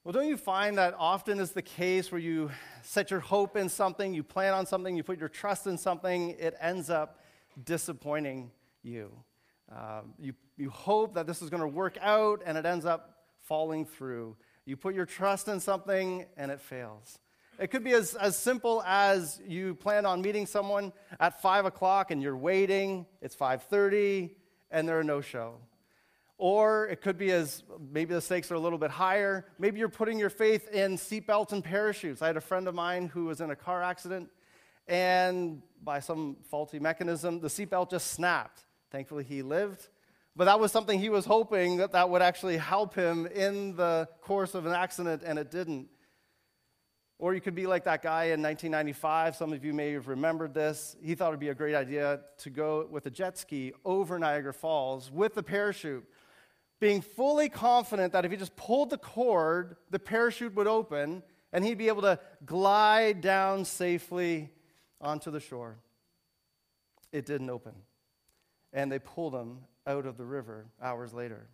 Well, don't you find that often is the case where you set your hope in something, you plan on something, you put your trust in something, it ends up disappointing you. You hope that this is going to work out, and it ends up falling through. You put your trust in something, and it fails. It could be as simple as you plan on meeting someone at 5 o'clock, and you're waiting, it's 5:30, and they're a no-show. Or it could be as, maybe the stakes are a little bit higher. Maybe you're putting your faith in seatbelts and parachutes. I had a friend of mine who was in a car accident, and by some faulty mechanism, the seatbelt just snapped. Thankfully, he lived. But that was something he was hoping that would actually help him in the course of an accident, and it didn't. Or you could be like that guy in 1995. Some of you may have remembered this. He thought it would be a great idea to go with a jet ski over Niagara Falls with the parachute, being fully confident that if he just pulled the cord, the parachute would open, and he'd be able to glide down safely onto the shore. It didn't open, and they pulled him out of the river hours later.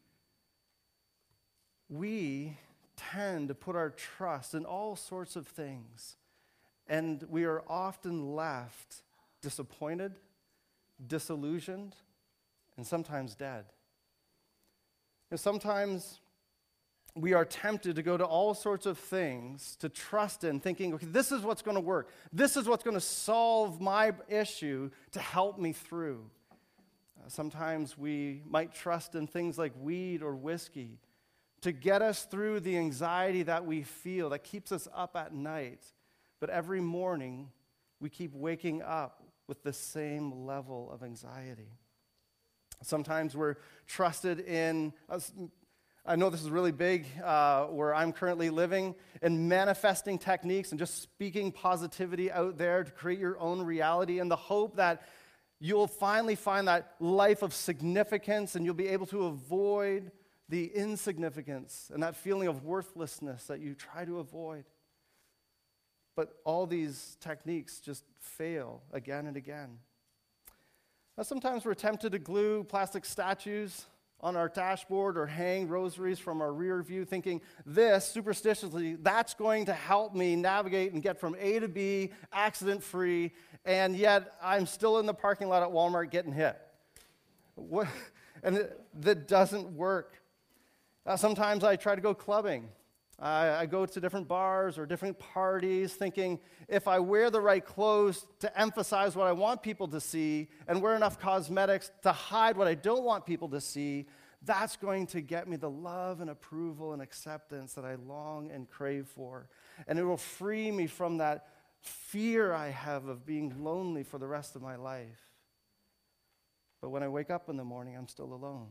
We tend to put our trust in all sorts of things, and we are often left disappointed, disillusioned, and sometimes dead. And sometimes we are tempted to go to all sorts of things to trust in, thinking, okay, this is what's going to work. This is what's going to solve my issue to help me through. Sometimes we might trust in things like weed or whiskey to get us through the anxiety that we feel, that keeps us up at night. But every morning, we keep waking up with the same level of anxiety. Sometimes we're trusted in, I know this is really big where I'm currently living, in manifesting techniques and just speaking positivity out there to create your own reality in the hope that you'll finally find that life of significance and you'll be able to avoid the insignificance and that feeling of worthlessness that you try to avoid. But all these techniques just fail again and again. Now, sometimes we're tempted to glue plastic statues on our dashboard or hang rosaries from our rear view, thinking this, superstitiously, that's going to help me navigate and get from A to B accident-free, and yet I'm still in the parking lot at Walmart getting hit. That doesn't work. Sometimes I try to go clubbing. I go to different bars or different parties thinking if I wear the right clothes to emphasize what I want people to see and wear enough cosmetics to hide what I don't want people to see, that's going to get me the love and approval and acceptance that I long and crave for. And it will free me from that fear I have of being lonely for the rest of my life. But when I wake up in the morning, I'm still alone.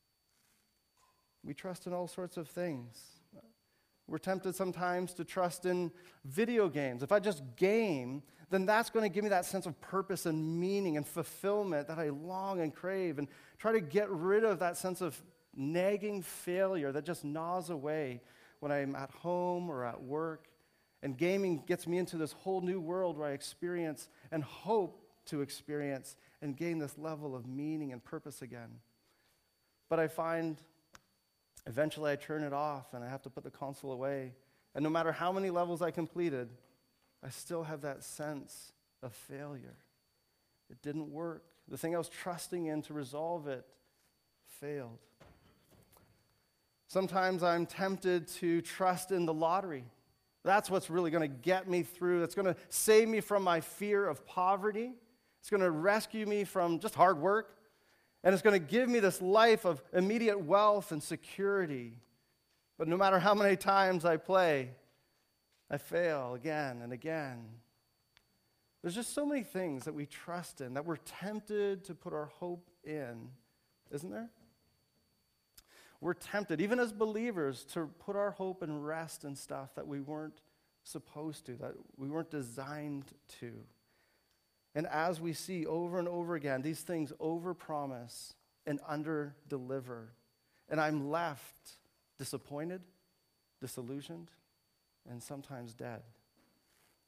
We trust in all sorts of things. We're tempted sometimes to trust in video games. If I just game, then that's going to give me that sense of purpose and meaning and fulfillment that I long and crave, and try to get rid of that sense of nagging failure that just gnaws away when I'm at home or at work. And gaming gets me into this whole new world where I experience and hope to experience and gain this level of meaning and purpose again. But I find eventually I turn it off and I have to put the console away. And no matter how many levels I completed, I still have that sense of failure. It didn't work. The thing I was trusting in to resolve it failed. Sometimes I'm tempted to trust in the lottery. That's what's really going to get me through. It's going to save me from my fear of poverty. It's going to rescue me from just hard work. And it's going to give me this life of immediate wealth and security. But no matter how many times I play, I fail again and again. There's just so many things that we trust in, that we're tempted to put our hope in, isn't there? We're tempted, even as believers, to put our hope and rest in stuff that we weren't supposed to, that we weren't designed to. And as we see over and over again, these things overpromise and underdeliver. And I'm left disappointed, disillusioned, and sometimes dead.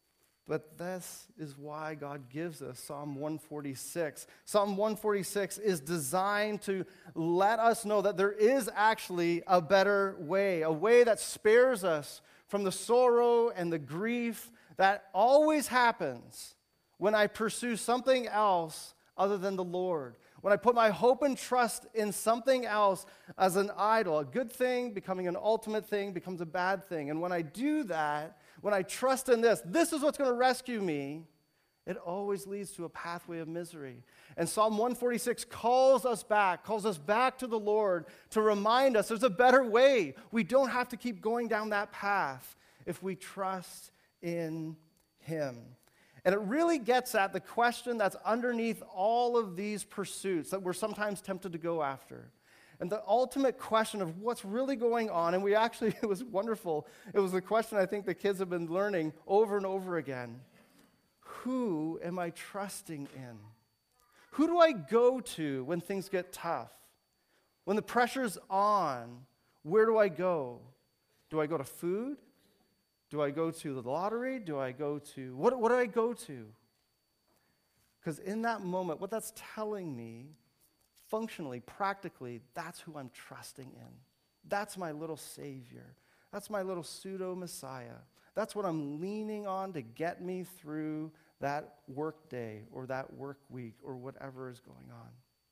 But this is why God gives us Psalm 146. Psalm 146 is designed to let us know that there is actually a better way, a way that spares us from the sorrow and the grief that always happens when I pursue something else other than the Lord. When I put my hope and trust in something else as an idol, a good thing becoming an ultimate thing becomes a bad thing. And when I do that, when I trust in this is what's going to rescue me, it always leads to a pathway of misery. And Psalm 146 calls us back to the Lord to remind us there's a better way. We don't have to keep going down that path if we trust in Him. And it really gets at the question that's underneath all of these pursuits that we're sometimes tempted to go after. And the ultimate question of what's really going on, and it was wonderful. It was the question I think the kids have been learning over and over again. Who am I trusting in? Who do I go to when things get tough? When the pressure's on, where do I go? Do I go to food? Do I go to the lottery? Do I go to, what do I go to? Because in that moment, what that's telling me, functionally, practically, that's who I'm trusting in. That's my little Savior. That's my little pseudo-Messiah. That's what I'm leaning on to get me through that work day or that work week or whatever is going on.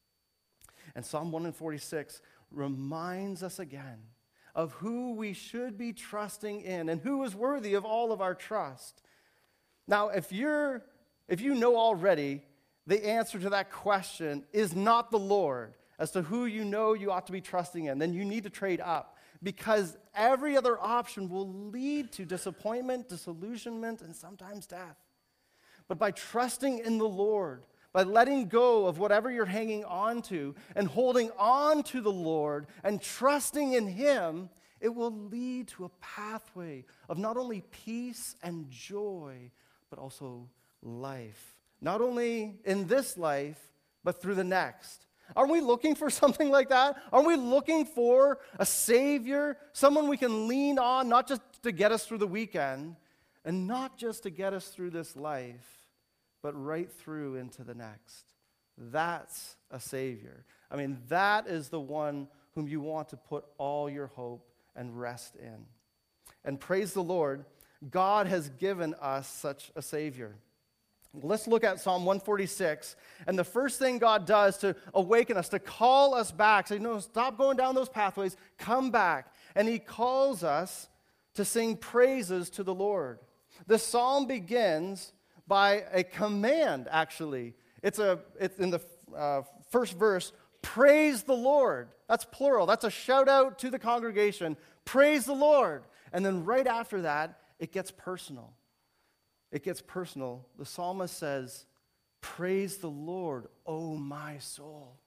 And Psalm 146 reminds us again of who we should be trusting in and who is worthy of all of our trust. Now, if you know already the answer to that question is not the Lord as to who you know you ought to be trusting in, then you need to trade up, because every other option will lead to disappointment, disillusionment, and sometimes death. But by trusting in the Lord, by letting go of whatever you're hanging on to and holding on to the Lord and trusting in Him, it will lead to a pathway of not only peace and joy, but also life. Not only in this life, but through the next. Aren't we looking for something like that? Aren't we looking for a Savior, someone we can lean on, not just to get us through the weekend, and not just to get us through this life, but right through into the next? That's a Savior. I mean, that is the one whom you want to put all your hope and rest in. And praise the Lord, God has given us such a Savior. Let's look at Psalm 146. And the first thing God does to awaken us, to call us back, say, no, stop going down those pathways, come back. And He calls us to sing praises to the Lord. The psalm begins by a command, actually. It's in the first verse, praise the Lord. That's plural. That's a shout out to the congregation. Praise the Lord. And then right after that, it gets personal. It gets personal. The psalmist says, praise the Lord, O my soul.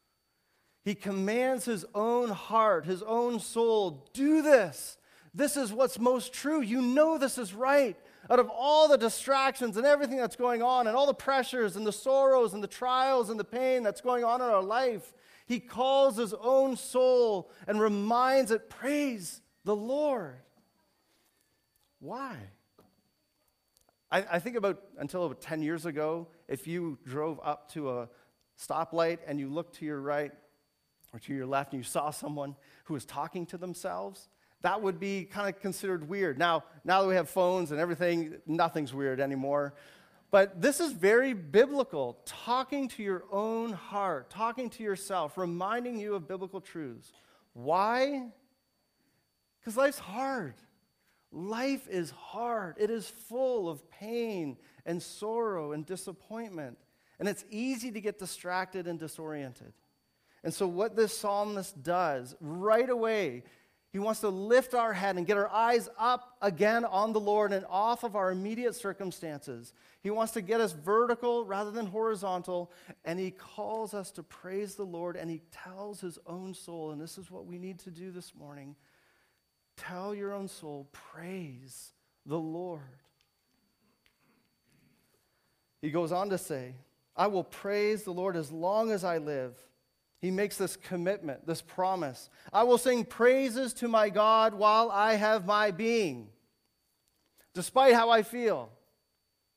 He commands his own heart, his own soul, do this. This is what's most true. You know this is right. Out of all the distractions and everything that's going on and all the pressures and the sorrows and the trials and the pain that's going on in our life, he calls his own soul and reminds it, praise the Lord. Why? I think until about 10 years ago, if you drove up to a stoplight and you looked to your right or to your left and you saw someone who was talking to themselves, that would be kind of considered weird. Now that we have phones and everything, nothing's weird anymore. But this is very biblical, talking to your own heart, talking to yourself, reminding you of biblical truths. Why? Because life's hard. Life is hard. It is full of pain and sorrow and disappointment. And it's easy to get distracted and disoriented. And so what this psalmist does right away, he wants to lift our head and get our eyes up again on the Lord and off of our immediate circumstances. He wants to get us vertical rather than horizontal, and he calls us to praise the Lord, and he tells his own soul, and this is what we need to do this morning, tell your own soul, praise the Lord. He goes on to say, I will praise the Lord as long as I live. He makes this commitment, this promise. I will sing praises to my God while I have my being, despite how I feel.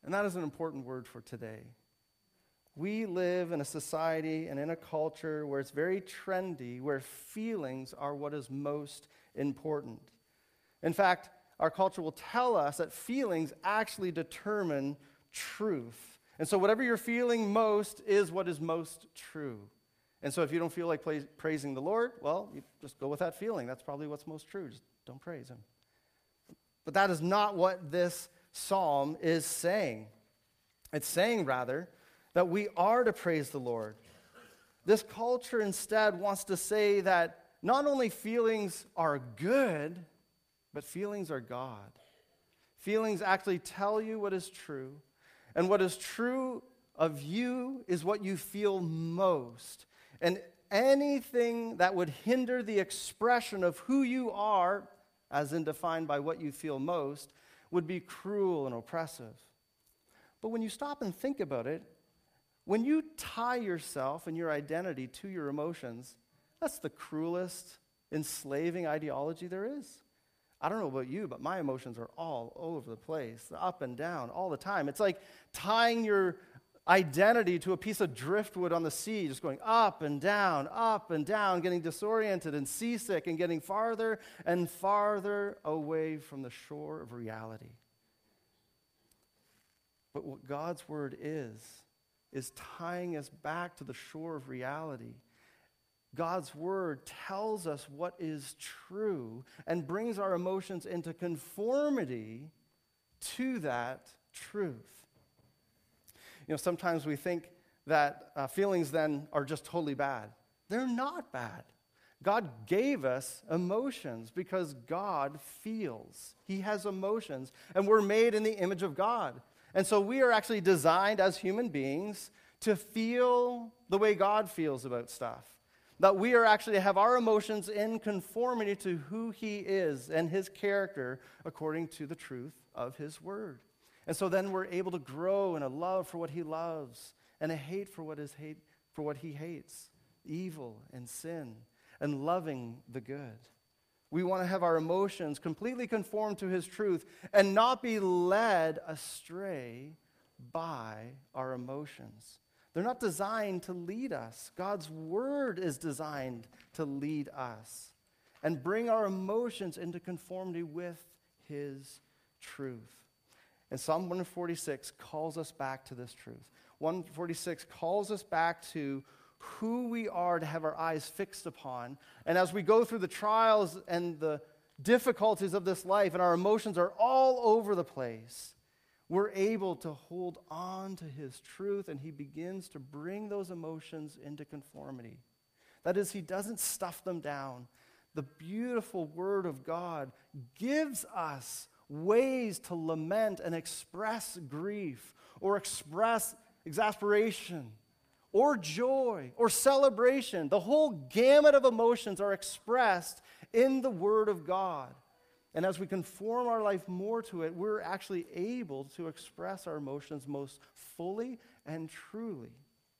And that is an important word for today. We live in a society and in a culture where it's very trendy, where feelings are what is most important. In fact, our culture will tell us that feelings actually determine truth. And so whatever you're feeling most is what is most true. And so if you don't feel like praising the Lord, well, you just go with that feeling. That's probably what's most true. Just don't praise him. But that is not what this psalm is saying. It's saying, rather, that we are to praise the Lord. This culture instead wants to say that not only feelings are good, but feelings are God. Feelings actually tell you what is true, and what is true of you is what you feel most. And anything that would hinder the expression of who you are, as in defined by what you feel most, would be cruel and oppressive. But when you stop and think about it, when you tie yourself and your identity to your emotions, that's the cruelest, enslaving ideology there is. I don't know about you, but my emotions are all over the place, up and down, all the time. It's like tying your identity to a piece of driftwood on the sea, just going up and down, getting disoriented and seasick and getting farther and farther away from the shore of reality. But what God's word is tying us back to the shore of reality. God's word tells us what is true and brings our emotions into conformity to that truth. You know, sometimes we think that feelings then are just totally bad. They're not bad. God gave us emotions because God feels. He has emotions, and we're made in the image of God. And so we are actually designed as human beings to feel the way God feels about stuff. That we are actually have our emotions in conformity to who he is and his character according to the truth of his word. And so then we're able to grow in a love for what he loves and a hate for what he hates, evil and sin, and loving the good. We want to have our emotions completely conform to his truth and not be led astray by our emotions. They're not designed to lead us. God's word is designed to lead us and bring our emotions into conformity with his truth. And Psalm 146 calls us back to this truth. 146 calls us back to who we are to have our eyes fixed upon. And as we go through the trials and the difficulties of this life and our emotions are all over the place, we're able to hold on to his truth, and he begins to bring those emotions into conformity. That is, he doesn't stuff them down. The beautiful word of God gives us ways to lament and express grief or express exasperation or joy, or celebration. The whole gamut of emotions are expressed in the Word of God. And as we conform our life more to it, we're actually able to express our emotions most fully and truly.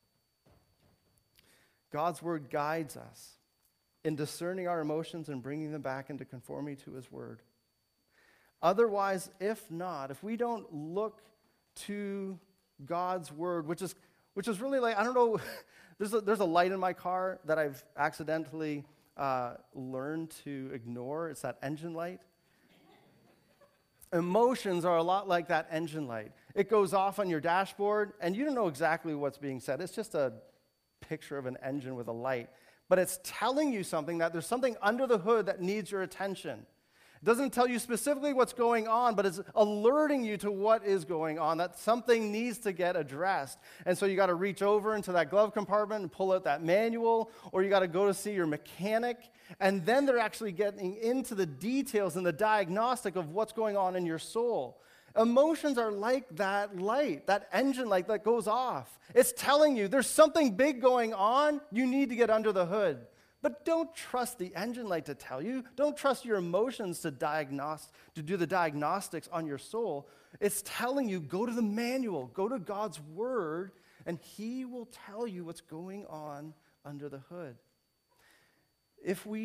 God's Word guides us in discerning our emotions and bringing them back into conformity to his Word. Otherwise, if we don't look to God's Word, which is really like, I don't know, there's a light in my car that I've accidentally learned to ignore. It's that engine light. Emotions are a lot like that engine light. It goes off on your dashboard, and you don't know exactly what's being said. It's just a picture of an engine with a light. But it's telling you something, that there's something under the hood that needs your attention. It doesn't tell you specifically what's going on, but it's alerting you to what is going on, that something needs to get addressed. And so you got to reach over into that glove compartment and pull out that manual, or you got to go to see your mechanic, and then they're actually getting into the details and the diagnostic of what's going on in your soul. Emotions are like that light, that engine light that goes off. It's telling you there's something big going on, you need to get under the hood. But don't trust the engine light to tell you. Don't trust your emotions to do the diagnostics on your soul. It's telling you, go to the manual, go to God's word, and he will tell you what's going on under the hood. If we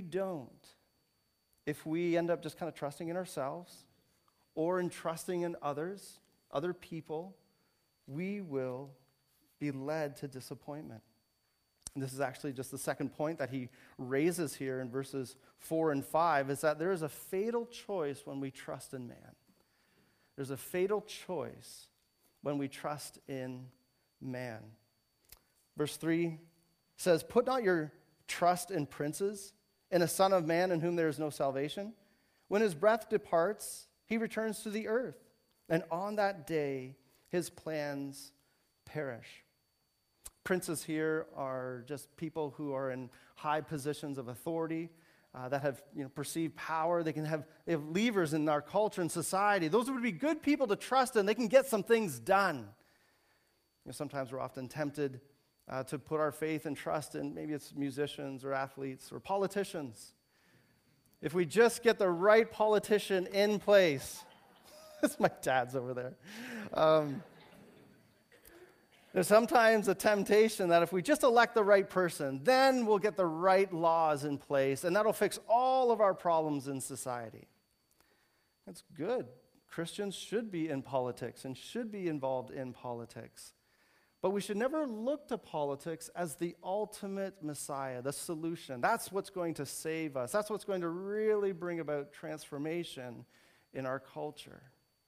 end up just kind of trusting in ourselves or in trusting in others, other people, we will be led to disappointment. And this is actually just the second point that he raises here in verses 4 and 5, is that there is a fatal choice when we trust in man. There's a fatal choice when we trust in man. Verse 3 says, "Put not your trust in princes, in a son of man in whom there is no salvation. When his breath departs, he returns to the earth, and on that day his plans perish." Princes here are just people who are in high positions of authority, that have perceived power. They have levers in our culture and society. Those would be good people to trust in. They can get some things done. Sometimes we're often tempted to put our faith and trust in maybe it's musicians or athletes or politicians. If we just get the right politician in place. That's my dad's over there. There's sometimes a temptation that if we just elect the right person, then we'll get the right laws in place, and that'll fix all of our problems in society. That's good. Christians should be in politics and should be involved in politics. But we should never look to politics as the ultimate Messiah, the solution. That's what's going to save us. That's what's going to really bring about transformation in our culture.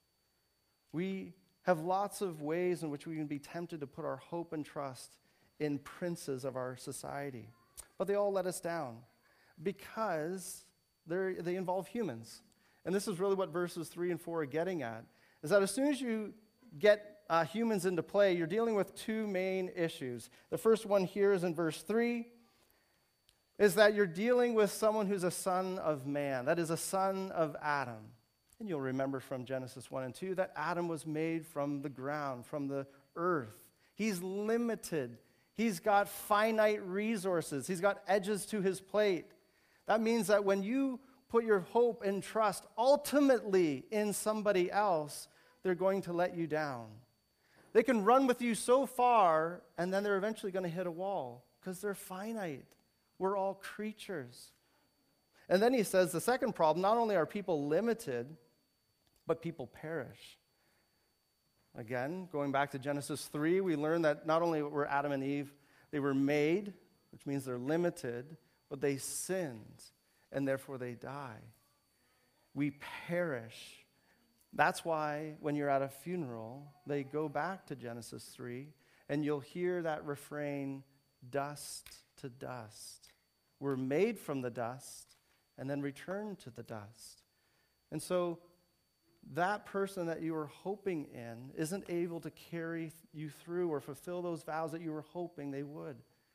We have lots of ways in which we can be tempted to put our hope and trust in princes of our society. But they all let us down because they involve humans. And this is really what verses 3 and 4 are getting at, is that as soon as you get humans into play, you're dealing with two main issues. The first one here is in verse 3, is that you're dealing with someone who's a son of man, that is a son of Adam. And you'll remember from Genesis 1 and 2 that Adam was made from the ground, from the earth. He's limited. He's got finite resources. He's got edges to his plate. That means that when you put your hope and trust ultimately in somebody else, they're going to let you down. They can run with you so far, and then they're eventually going to hit a wall because they're finite. We're all creatures. And then he says the second problem, not only are people limited, but people perish. Again, going back to Genesis 3, we learn that not only were Adam and Eve, they were made, which means they're limited, but they sinned, and therefore they die. We perish. That's why when you're at a funeral, they go back to Genesis 3, and you'll hear that refrain, dust to dust. We're made from the dust, and then return to the dust. And so that person that you were hoping in isn't able to carry you through or fulfill those vows that you were hoping they would.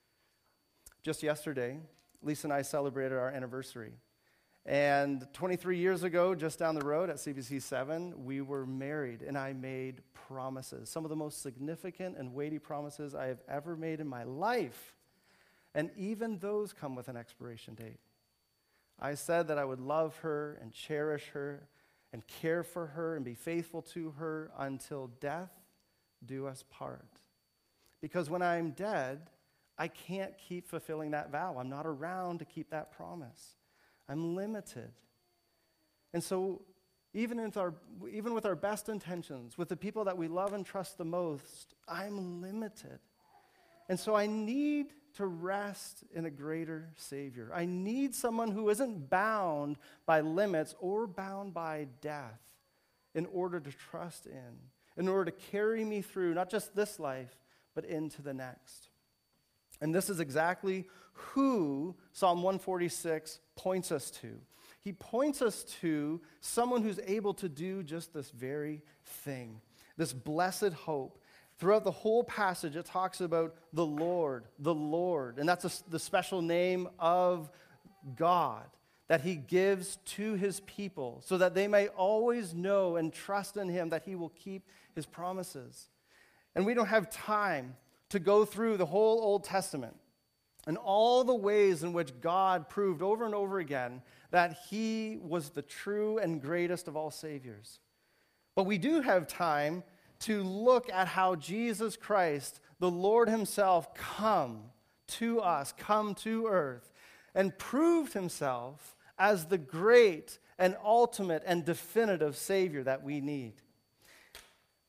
Just yesterday, Lisa and I celebrated our anniversary. And 23 years ago, just down the road at CBC 7, we were married, and I made promises, some of the most significant and weighty promises I have ever made in my life. And even those come with an expiration date. I said that I would love her and cherish her and care for her and be faithful to her until death do us part. Because when I'm dead, I can't keep fulfilling that vow. I'm not around to keep that promise. I'm limited. And so even with our best intentions, with the people that we love and trust the most, I'm limited. And so I need to rest in a greater Savior. I need someone who isn't bound by limits or bound by death in order to trust in order to carry me through not just this life, but into the next. And this is exactly who Psalm 146 points us to. He points us to someone who's able to do just this very thing, this blessed hope. Throughout the whole passage, it talks about the Lord, and that's the special name of God that he gives to his people so that they may always know and trust in him that he will keep his promises. And we don't have time to go through the whole Old Testament and all the ways in which God proved over and over again that he was the true and greatest of all saviors. But we do have time to look at how Jesus Christ, the Lord himself, come to earth, and proved himself as the great and ultimate and definitive Savior that we need.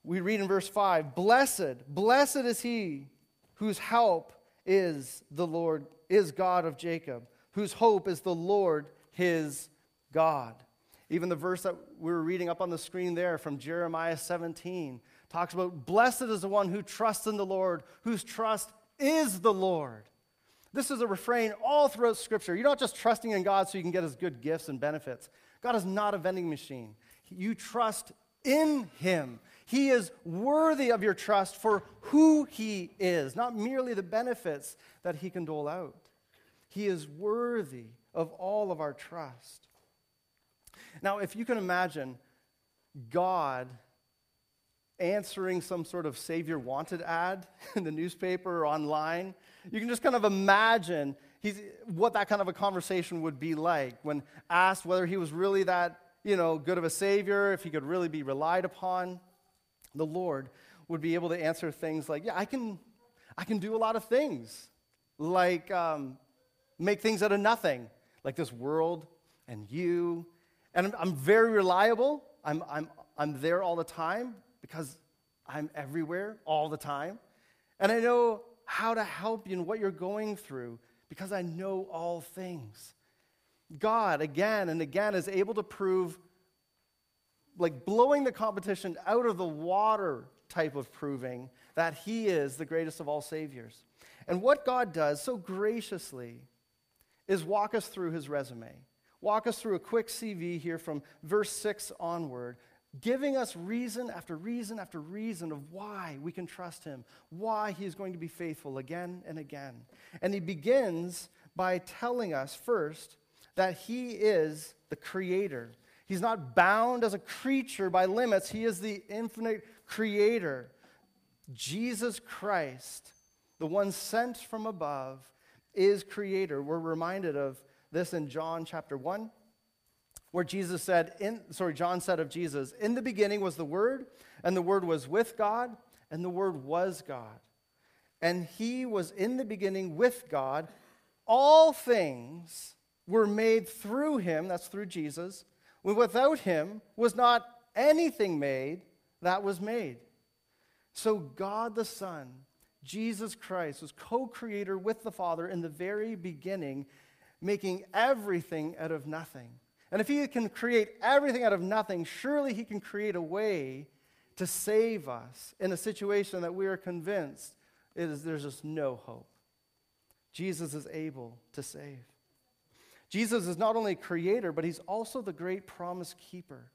We read in verse 5, blessed is he whose help is the Lord, is God of Jacob, whose hope is the Lord his God. Even the verse that we were reading up on the screen there from Jeremiah 17 talks about, blessed is the one who trusts in the Lord, whose trust is the Lord. This is a refrain all throughout Scripture. You're not just trusting in God so you can get his good gifts and benefits. God is not a vending machine. You trust in him. He is worthy of your trust for who he is, not merely the benefits that he can dole out. He is worthy of all of our trust. Now, if you can imagine God answering some sort of Savior Wanted ad in the newspaper or online, you can just kind of imagine what that kind of a conversation would be like when asked whether he was really that, good of a Savior, if he could really be relied upon. The Lord would be able to answer things like, yeah, I can do a lot of things, like make things out of nothing, like this world and you. And I'm very reliable. I'm there all the time because I'm everywhere all the time. And I know how to help you in what you're going through because I know all things. God, again and again, is able to prove, like blowing the competition out of the water type of proving, that he is the greatest of all saviors. And what God does so graciously is walk us through his resume. Walk us through a quick CV here from verse 6 onward, giving us reason after reason after reason of why we can trust him, why he is going to be faithful again and again. And he begins by telling us first that he is the creator. He's not bound as a creature by limits. He is the infinite creator. Jesus Christ, the one sent from above, is creator. We're reminded of this in John chapter 1, where John said of Jesus, in the beginning was the Word, and the Word was with God, and the Word was God. And he was in the beginning with God. All things were made through him, that's through Jesus. Without him was not anything made that was made. So God the Son, Jesus Christ, was co-creator with the Father in the very beginning, making everything out of nothing. And if he can create everything out of nothing, surely he can create a way to save us in a situation that we are convinced there's just no hope. Jesus is able to save. Jesus is not only creator, but he's also the great promise keeper.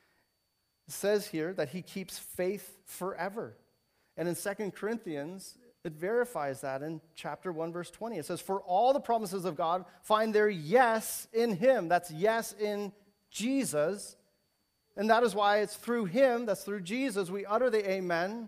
It says here that he keeps faith forever. And in 2 Corinthians, it verifies that in chapter 1, verse 20. It says, for all the promises of God find their yes in him. That's yes in Jesus. And that is why it's through him, that's through Jesus, we utter the amen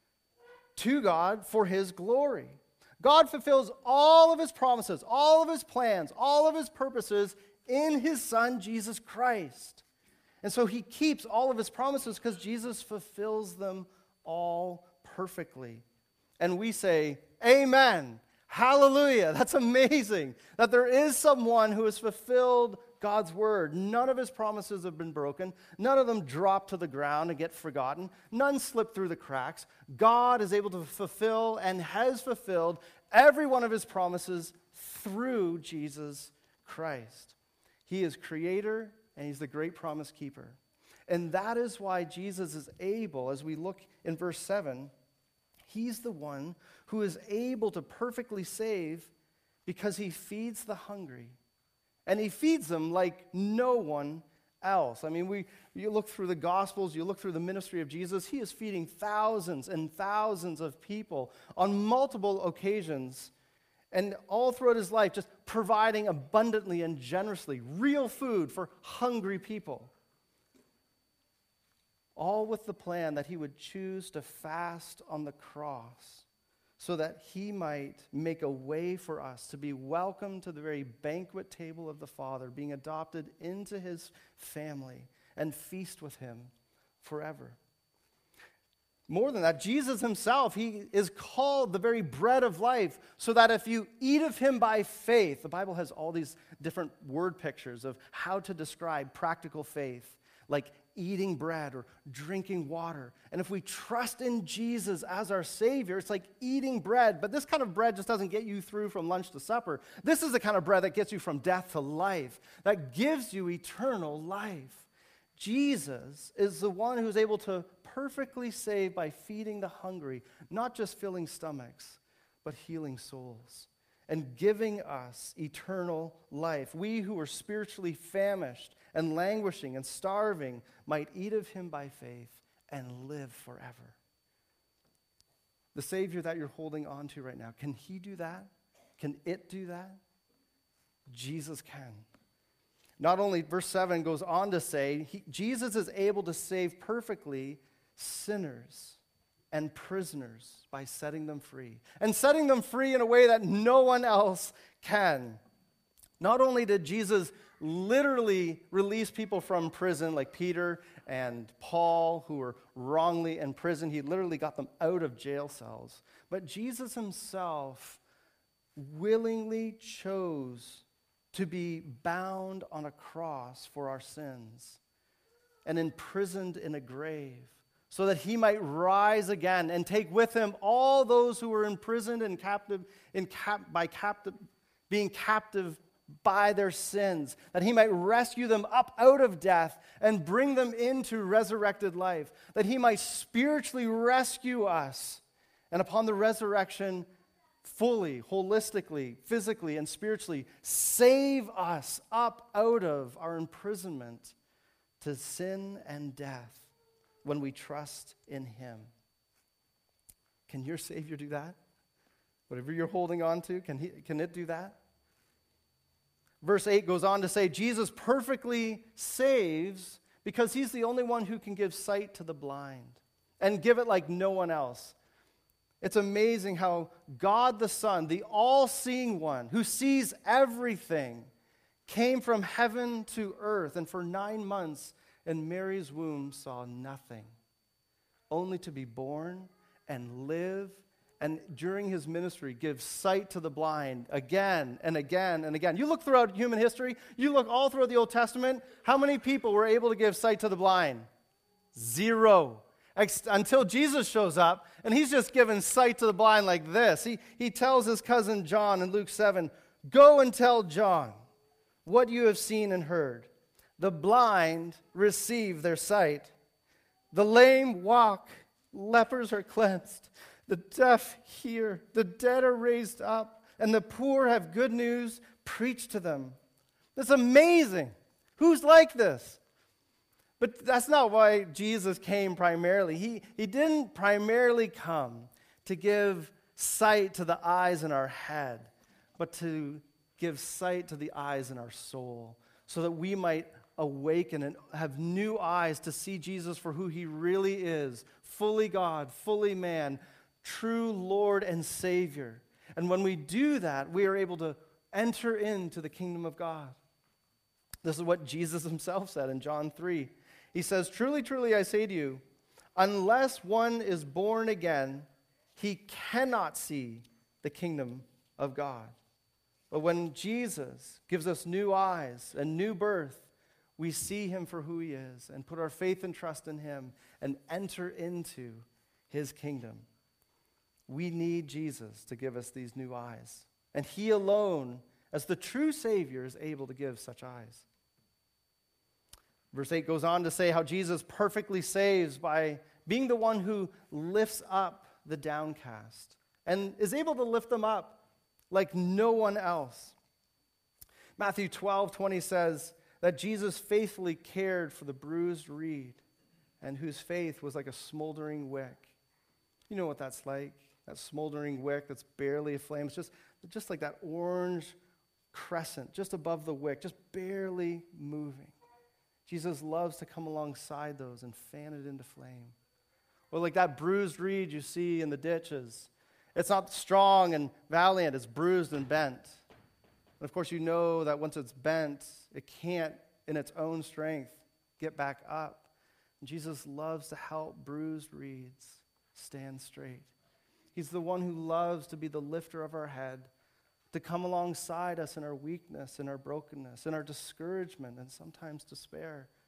to God for his glory. God fulfills all of his promises, all of his plans, all of his purposes in his Son, Jesus Christ. And so he keeps all of his promises because Jesus fulfills them all perfectly. And we say, amen, hallelujah. That's amazing that there is someone who has fulfilled God's word. None of his promises have been broken. None of them drop to the ground and get forgotten. None slip through the cracks. God is able to fulfill and has fulfilled every one of his promises through Jesus Christ. He is creator and he's the great promise keeper. And that is why Jesus is able, as we look in verse 7, he's the one who is able to perfectly save because he feeds the hungry. And he feeds them like no one else. I mean, you look through the Gospels, you look through the ministry of Jesus, he is feeding thousands and thousands of people on multiple occasions. And all throughout his life, just providing abundantly and generously real food for hungry people. All with the plan that he would choose to fast on the cross so that he might make a way for us to be welcomed to the very banquet table of the Father, being adopted into his family and feast with him forever. More than that, Jesus himself, he is called the very bread of life, so that if you eat of him by faith, the Bible has all these different word pictures of how to describe practical faith. like eating bread or drinking water. And if we trust in Jesus as our Savior, it's like eating bread. But this kind of bread just doesn't get you through from lunch to supper. This is the kind of bread that gets you from death to life, that gives you eternal life. Jesus is the one who's able to perfectly save by feeding the hungry, not just filling stomachs, but healing souls and giving us eternal life. We who are spiritually famished and languishing and starving might eat of him by faith and live forever. The Savior that you're holding on to right now, can he do that? Can it do that? Jesus can. Not only, verse 7 goes on to say, Jesus is able to save perfectly sinners and prisoners by setting them free. And setting them free in a way that no one else can. Not only did Jesus literally release people from prison, like Peter and Paul, who were wrongly in prison, he literally got them out of jail cells. But Jesus himself willingly chose to be bound on a cross for our sins and imprisoned in a grave so that he might rise again and take with him all those who were imprisoned and being captive by their sins, that he might rescue them up out of death and bring them into resurrected life, that he might spiritually rescue us, and upon the resurrection, fully, holistically, physically, and spiritually, save us up out of our imprisonment to sin and death when we trust in him. Can your Savior do that? Whatever you're holding on to, can it do that? Verse 8 goes on to say, Jesus perfectly saves because he's the only one who can give sight to the blind and give it like no one else. It's amazing how God the Son, the all-seeing one who sees everything, came from heaven to earth and for 9 months in Mary's womb saw nothing, only to be born and live, and during his ministry give sight to the blind again and again and again. You look throughout human history, you look all throughout the Old Testament, how many people were able to give sight to the blind? 0. Until Jesus shows up, and he's just given sight to the blind like this. He tells his cousin John in Luke 7, "Go and tell John what you have seen and heard. The blind receive their sight. The lame walk, lepers are cleansed, the deaf hear, the dead are raised up, and the poor have good news preached to them." That's amazing. Who's like this? But that's not why Jesus came primarily. He didn't primarily come to give sight to the eyes in our head, but to give sight to the eyes in our soul, so that we might awaken and have new eyes to see Jesus for who he really is, fully God, fully man, true Lord and Savior. And when we do that, we are able to enter into the kingdom of God. This is what Jesus himself said in John 3. He says, "Truly, truly, I say to you, unless one is born again, he cannot see the kingdom of God." But when Jesus gives us new eyes and new birth, we see him for who he is and put our faith and trust in him and enter into his kingdom. We need Jesus to give us these new eyes. And he alone, as the true Savior, is able to give such eyes. Verse 8 goes on to say how Jesus perfectly saves by being the one who lifts up the downcast and is able to lift them up like no one else. Matthew 12:20 says that Jesus faithfully cared for the bruised reed and whose faith was like a smoldering wick. You know what that's like, that smoldering wick that's barely aflame. It's just like that orange crescent just above the wick, just barely moving. Jesus loves to come alongside those and fan it into flame. Or like that bruised reed you see in the ditches. It's not strong and valiant, it's bruised and bent. And of course, you know that once it's bent, it can't, in its own strength, get back up. And Jesus loves to help bruised reeds stand straight. He's the one who loves to be the lifter of our head, to come alongside us in our weakness, in our brokenness, in our discouragement, and sometimes despair,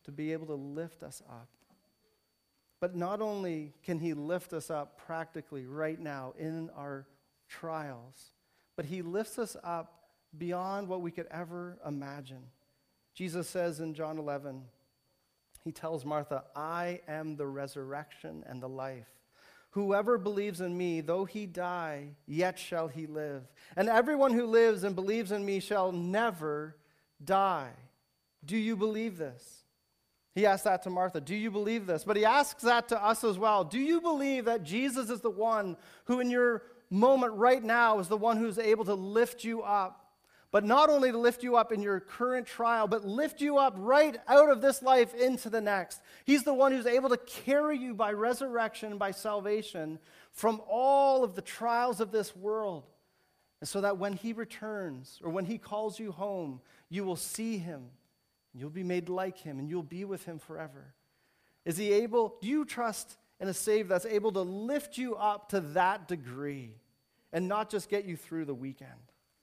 to be able to lift us up. But not only can he lift us up practically right now in our trials, but he lifts us up beyond what we could ever imagine. Jesus says in John 11, he tells Martha, I am the resurrection and the life. Whoever believes in me, though he die, yet shall he live. And everyone who lives and believes in me shall never die. Do you believe this? He asked that to Martha. Do you believe this? But he asks that to us as well. Do you believe that Jesus is the one who in your moment right now is the one who's able to lift you up? But not only to lift you up in your current trial, but lift you up right out of this life into the next. He's the one who's able to carry you by resurrection, by salvation, from all of the trials of this world. And so that when he returns, or when he calls you home, you will see him. You'll be made like him, and you'll be with him forever. Is he able? Do you trust in a Savior that's able to lift you up to that degree and not just get you through the weekend?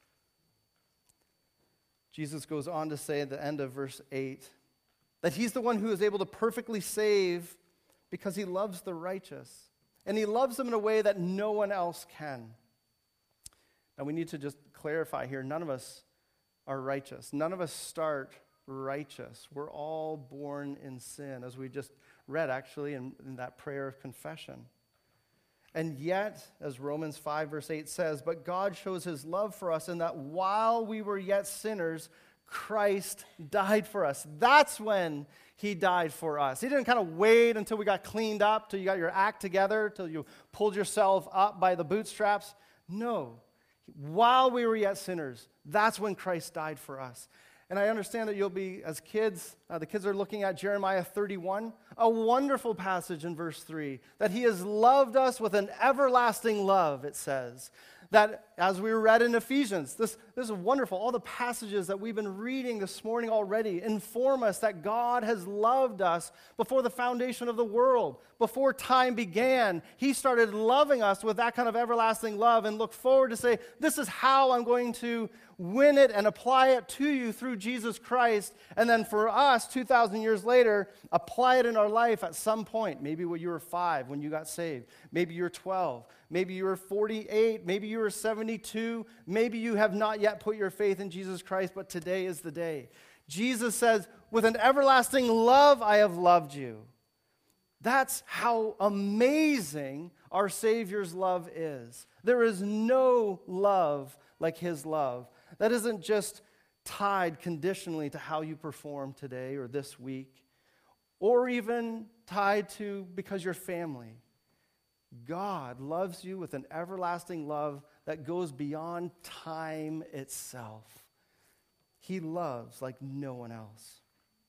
Jesus goes on to say at the end of verse 8 that he's the one who is able to perfectly save because he loves the righteous. And he loves them in a way that no one else can. Now we need to just clarify here, none of us are righteous. None of us start righteous. We're all born in sin, as we just read actually in that prayer of confession. And yet, as Romans 5 verse 8 says, but God shows his love for us in that while we were yet sinners, Christ died for us. That's when he died for us. He didn't kind of wait until we got cleaned up, till you got your act together, till you pulled yourself up by the bootstraps. No. While we were yet sinners, that's when Christ died for us. And I understand that you'll be, as kids, the kids are looking at Jeremiah 31, a wonderful passage in verse 3, that he has loved us with an everlasting love, it says. That, as we read in Ephesians, this is wonderful. All the passages that we've been reading this morning already inform us that God has loved us before the foundation of the world. Before time began, he started loving us with that kind of everlasting love and look forward to say, this is how I'm going to win it and apply it to you through Jesus Christ. And then for us, 2,000 years later, apply it in our life at some point. Maybe when you were 5 when you got saved. Maybe you're 12. Maybe you were 48. Maybe you were 72. Maybe you have not yet put your faith in Jesus Christ, but today is the day. Jesus says, with an everlasting love I have loved you. That's how amazing our Savior's love is. There is no love like his love. That isn't just tied conditionally to how you perform today or this week, or even tied to because you're family. God loves you with an everlasting love that goes beyond time itself. He loves like no one else.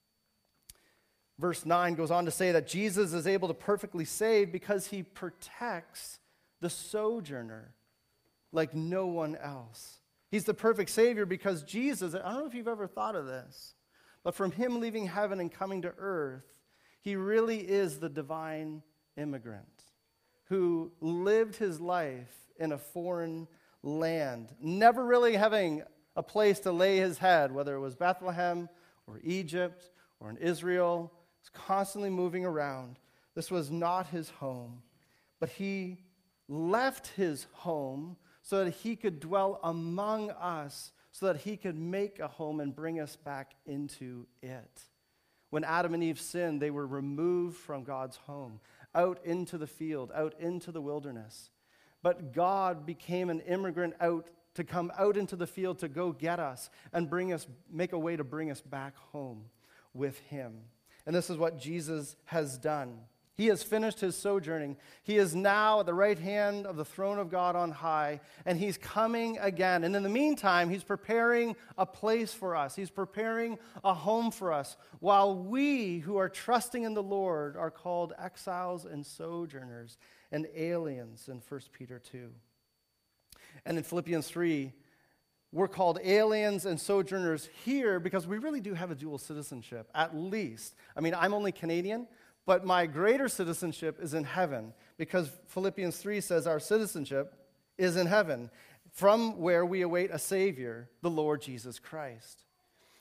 Verse 9 goes on to say that Jesus is able to perfectly save because he protects the sojourner like no one else. He's the perfect Savior because Jesus, I don't know if you've ever thought of this, but from him leaving heaven and coming to earth, he really is the divine immigrant who lived his life in a foreign land, never really having a place to lay his head, whether it was Bethlehem or Egypt or in Israel. He's constantly moving around. This was not his home, but he left his home so that he could dwell among us, so that he could make a home and bring us back into it. When Adam and Eve sinned, they were removed from God's home, out into the field, out into the wilderness. But God became an immigrant to come out into the field to go get us and make a way to bring us back home with him. And this is what Jesus has done. He has finished his sojourning. He is now at the right hand of the throne of God on high, and he's coming again. And in the meantime, he's preparing a place for us. He's preparing a home for us, while we who are trusting in the Lord are called exiles and sojourners and aliens in 1 Peter 2. And in Philippians 3, we're called aliens and sojourners here because we really do have a dual citizenship, at least. I mean, I'm only Canadian, but my greater citizenship is in heaven because Philippians 3 says our citizenship is in heaven, from where we await a Savior, the Lord Jesus Christ.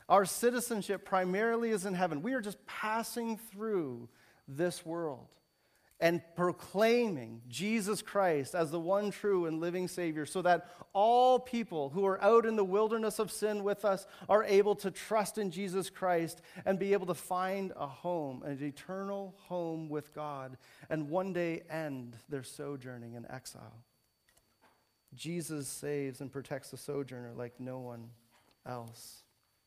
Our citizenship primarily is in heaven. We are just passing through this world and proclaiming Jesus Christ as the one true and living Savior, so that all people who are out in the wilderness of sin with us are able to trust in Jesus Christ and be able to find a home, an eternal home with God, and one day end their sojourning in exile. Jesus saves and protects the sojourner like no one else.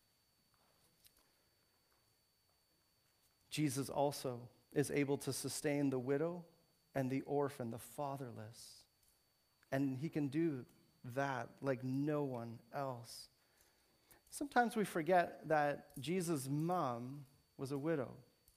Jesus also is able to sustain the widow and the orphan, the fatherless. And he can do that like no one else. Sometimes we forget that Jesus' mom was a widow.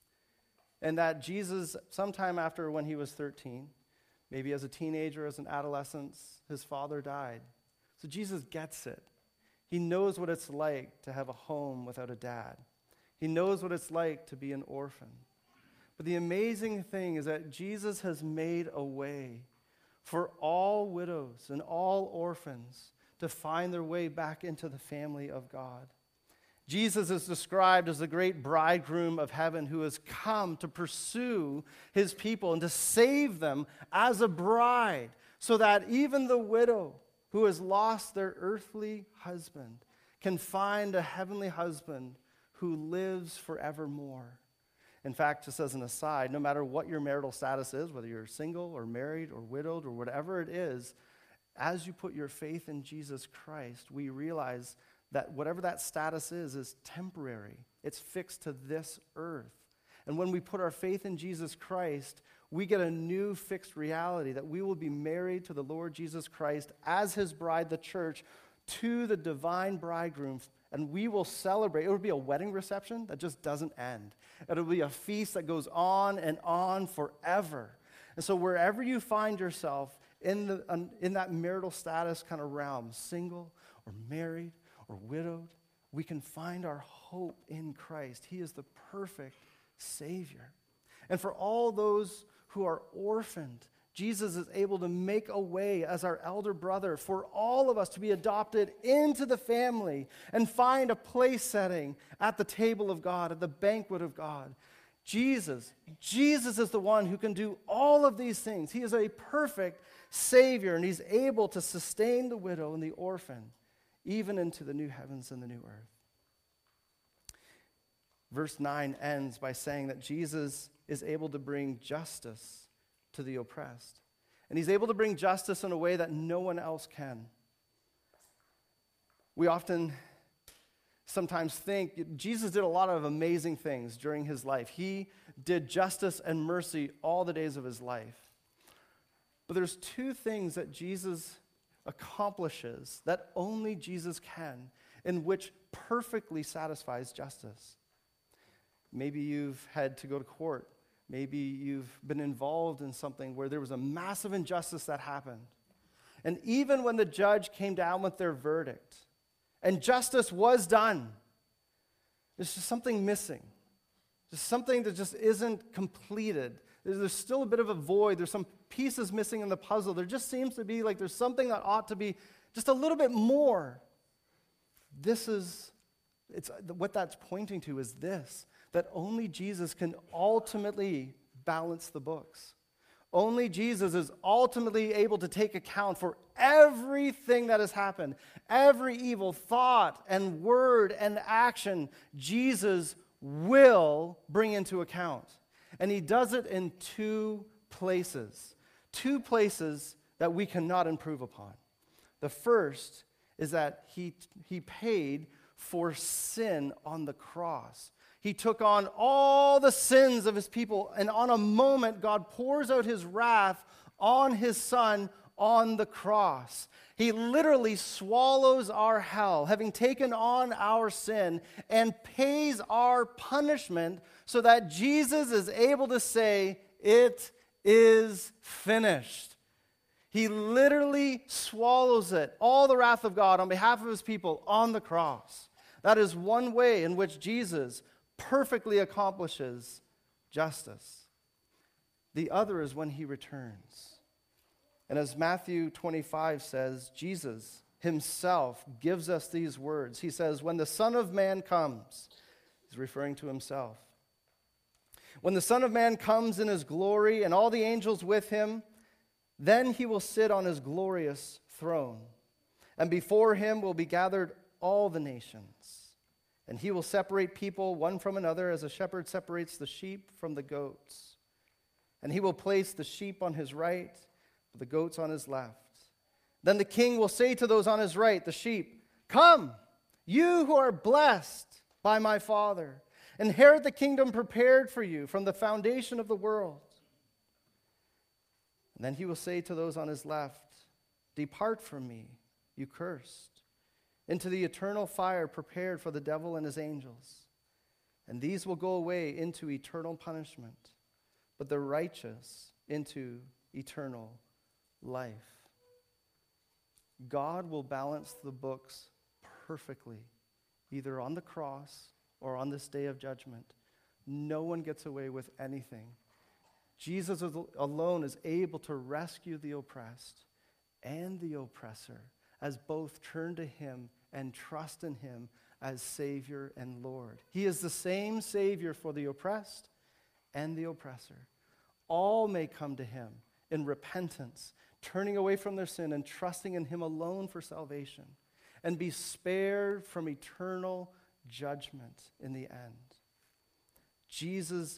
And that Jesus, sometime after when he was 13, maybe as a teenager, as an adolescent, his father died. So Jesus gets it. He knows what it's like to have a home without a dad. He knows what it's like to be an orphan. But the amazing thing is that Jesus has made a way for all widows and all orphans to find their way back into the family of God. Jesus is described as the great bridegroom of heaven who has come to pursue his people and to save them as a bride, so that even the widow who has lost their earthly husband can find a heavenly husband who lives forevermore. In fact, just as an aside, no matter what your marital status is, whether you're single or married or widowed or whatever it is, as you put your faith in Jesus Christ, we realize that whatever that status is temporary. It's fixed to this earth. And when we put our faith in Jesus Christ, we get a new fixed reality that we will be married to the Lord Jesus Christ as his bride, the church, to the divine bridegroom. And we will celebrate. It will be a wedding reception that just doesn't end. It'll be a feast that goes on and on forever. And so wherever you find yourself in that marital status kind of realm, single or married or widowed, we can find our hope in Christ. He is the perfect Savior. And for all those who are orphaned, Jesus is able to make a way as our elder brother for all of us to be adopted into the family and find a place setting at the table of God, at the banquet of God. Jesus is the one who can do all of these things. He is a perfect Savior, and he's able to sustain the widow and the orphan, even into the new heavens and the new earth. Verse 9 ends by saying that Jesus is able to bring justice to the oppressed. And he's able to bring justice in a way that no one else can. We often sometimes think Jesus did a lot of amazing things during his life. He did justice and mercy all the days of his life. But there's two things that Jesus accomplishes that only Jesus can, in which perfectly satisfies justice. Maybe you've had to go to court. Maybe you've been involved in something where there was a massive injustice that happened. And even when the judge came down with their verdict and justice was done, there's just something missing. Just something that just isn't completed. There's still a bit of a void. There's some pieces missing in the puzzle. There just seems to be like there's something that ought to be just a little bit more. What that's pointing to is this, that only Jesus can ultimately balance the books. Only Jesus is ultimately able to take account for everything that has happened, every evil thought and word and action. Jesus will bring into account. And he does it in two places that we cannot improve upon. The first is that he paid for sin on the cross. He took on all the sins of his people, and on a moment, God pours out his wrath on his Son on the cross. He literally swallows our hell, having taken on our sin, and pays our punishment so that Jesus is able to say, "It is finished." He literally swallows it, all the wrath of God on behalf of his people on the cross. That is one way in which Jesus perfectly accomplishes justice. The other is when he returns. And as Matthew 25 says, Jesus, himself gives us these words. He says, when the Son of Man comes, he's referring to himself. When the Son of Man comes in his glory and all the angels with him, then he will sit on his glorious throne. And before him will be gathered all the nations. And he will separate people one from another as a shepherd separates the sheep from the goats. And he will place the sheep on his right, the goats on his left. Then the king will say to those on his right, the sheep, come, you who are blessed by my Father. Inherit the kingdom prepared for you from the foundation of the world. And then he will say to those on his left, depart from me, you cursed, into the eternal fire prepared for the devil and his angels. And these will go away into eternal punishment, but the righteous into eternal life. God will balance the books perfectly, either on the cross or on this day of judgment. No one gets away with anything. Jesus alone is able to rescue the oppressed and the oppressor as both turn to him and trust in him as Savior and Lord. He is the same Savior for the oppressed and the oppressor. All may come to him in repentance, turning away from their sin and trusting in him alone for salvation, and be spared from eternal judgment in the end. Jesus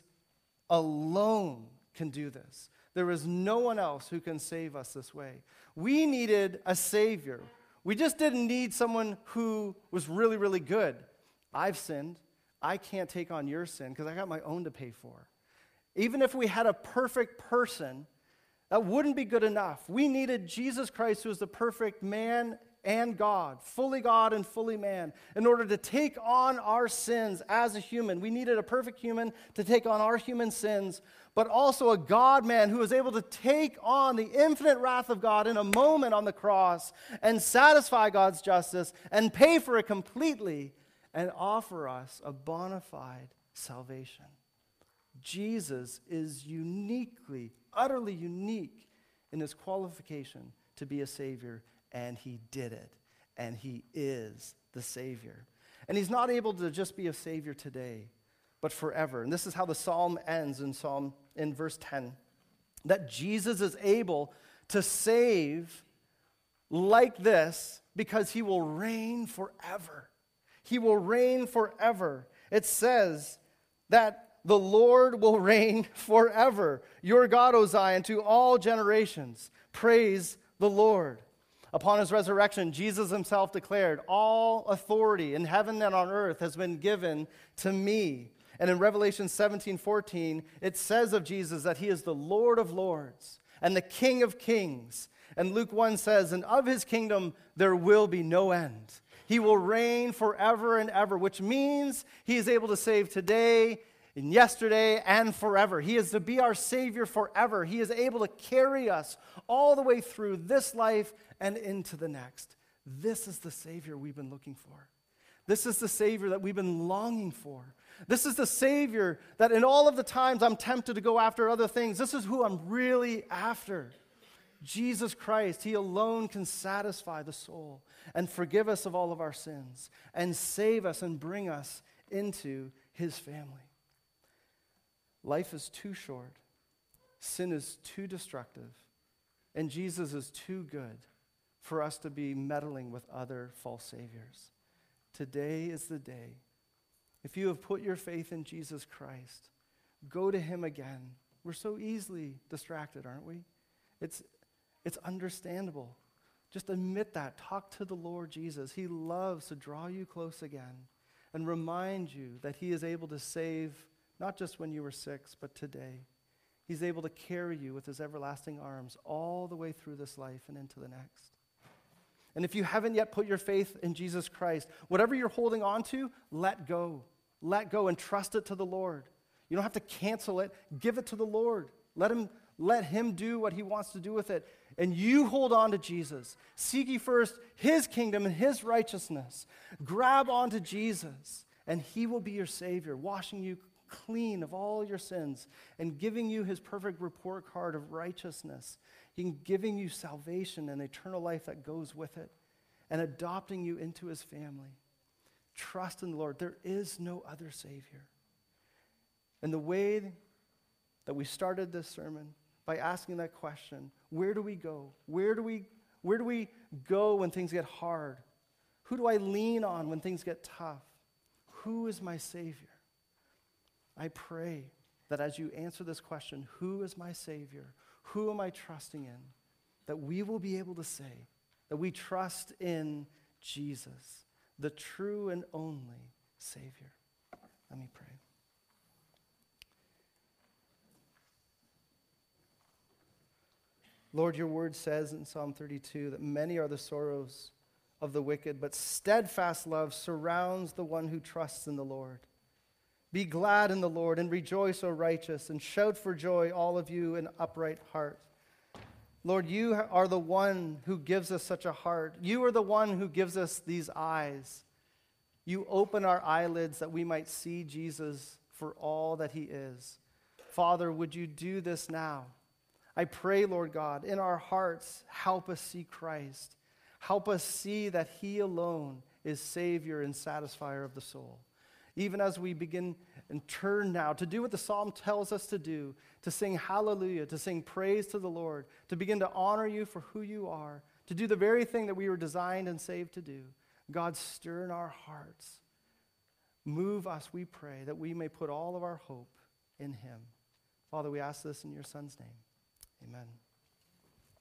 alone can do this. There is no one else who can save us this way. We needed a Savior. We just didn't need someone who was really, really good. I've sinned. I can't take on your sin because I got my own to pay for. Even if we had a perfect person, that wouldn't be good enough. We needed Jesus Christ, who is the perfect man and God and fully man, in order to take on our sins as a human. We needed a perfect human to take on our human sins, but also a God-man who was able to take on the infinite wrath of God in a moment on the cross and satisfy God's justice and pay for it completely and offer us a bona fide salvation. Jesus is uniquely, utterly unique in his qualification to be a Savior, and he did it, and he is the Savior. And he's not able to just be a Savior today, but forever. And this is how the psalm ends in verse 10, that Jesus is able to save like this because he will reign forever. He will reign forever. It says that the Lord will reign forever. Your God, O Zion, to all generations. Praise the Lord. Upon his resurrection, Jesus himself declared, all authority in heaven and on earth has been given to me. And in Revelation 17:14, it says of Jesus that he is the Lord of lords and the King of kings. And Luke 1 says, and of his kingdom there will be no end. He will reign forever and ever, which means he is able to save today and yesterday and forever. He is to be our Savior forever. He is able to carry us all the way through this life and into the next. This is the Savior we've been looking for. This is the Savior that we've been longing for. This is the Savior that in all of the times I'm tempted to go after other things, this is who I'm really after. Jesus Christ, he alone can satisfy the soul and forgive us of all of our sins and save us and bring us into his family. Life is too short. Sin is too destructive. And Jesus is too good for us to be meddling with other false saviors. Today is the day. If you have put your faith in Jesus Christ, go to him again. We're so easily distracted, aren't we? It's understandable. Just admit that. Talk to the Lord Jesus. He loves to draw you close again and remind you that he is able to save not just when you were 6, but today. He's able to carry you with his everlasting arms all the way through this life and into the next. And if you haven't yet put your faith in Jesus Christ, whatever you're holding on to, let go. Let go and trust it to the Lord. You don't have to cancel it. Give it to the Lord. Let him do what he wants to do with it. And you hold on to Jesus. Seek ye first his kingdom and his righteousness. Grab onto Jesus, and he will be your Savior, washing you clean of all your sins and giving you his perfect report card of righteousness, giving you salvation and eternal life that goes with it. and adopting you into his family. Trust in the Lord. There is no other Savior. And the way that we started this sermon by asking that question, where do we go? Where do we go when things get hard? Who do I lean on when things get tough? Who is my Savior? I pray that as you answer this question, who is my Savior? Who am I trusting in? That we will be able to say that we trust in Jesus, the true and only Savior. Let me pray. Lord, your word says in Psalm 32 that many are the sorrows of the wicked, but steadfast love surrounds the one who trusts in the Lord. Be glad in the Lord and rejoice, O righteous, and shout for joy, all of you in upright heart. Lord, you are the one who gives us such a heart. You are the one who gives us these eyes. You open our eyelids that we might see Jesus for all that he is. Father, would you do this now? I pray, Lord God, in our hearts, help us see Christ. Help us see that he alone is Savior and satisfier of the soul. Even as we begin and turn now to do what the psalm tells us to do, to sing hallelujah, to sing praise to the Lord, to begin to honor you for who you are, to do the very thing that we were designed and saved to do. God, stir in our hearts. Move us, we pray, that we may put all of our hope in him. Father, we ask this in your Son's name. Amen.